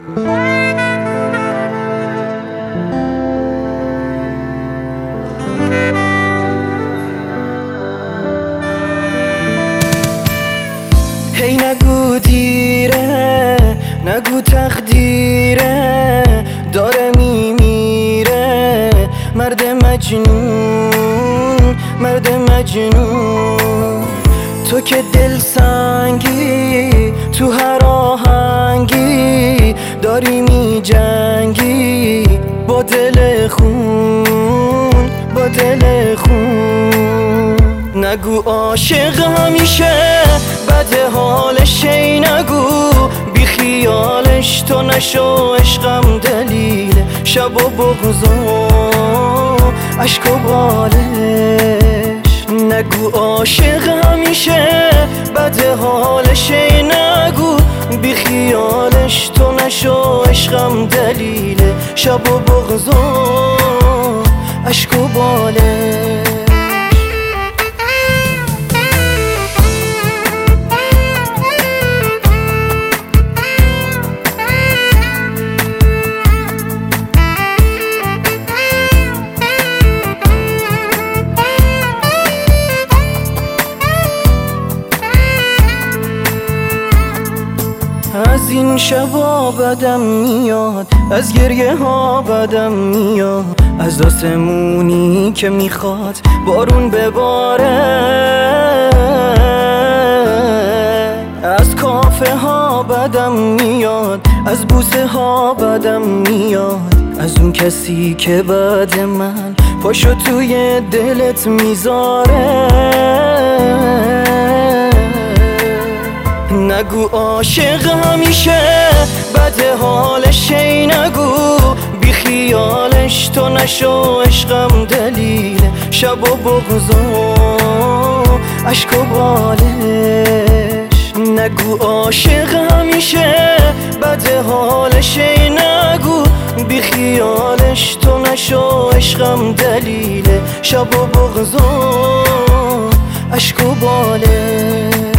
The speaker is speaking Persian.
هی نگو دیره، نگو تقدیره، داره میمیره مرد مجنون، مرد مجنون. تو که دل سنگی تو هر آهنگی داری می جنگی با دل خون، با دل خون. نگو عاشق همیشه بده حالش، ای نگو بی خیالش تو نشو عشقم دلیل شب و بغض و عشق و بالش. نگو عاشق همیشه بده حالش، ای نگو بی خیالش تو نشو عشقم دلیل شب و بغض و عشق و بالش. از این شبا بدم میاد، از گریه ها بدم میاد، از آسمونی که میخواد بارون بباره، از کافه ها بدم میاد، از بوسه ها بدم میاد، از اون کسی که بعد من پاشو توی دلت میذاره. نگو عاشق همیشه بده حالش، ای نگو بی خیالش تو نشو عشقم دلیل شب و بغض و عشق و بالش. نگو عاشق همیشه بده حالش، ای نگو بی خیالش تو نشو عشقم دلیل شب و بغض و عشق و بالش.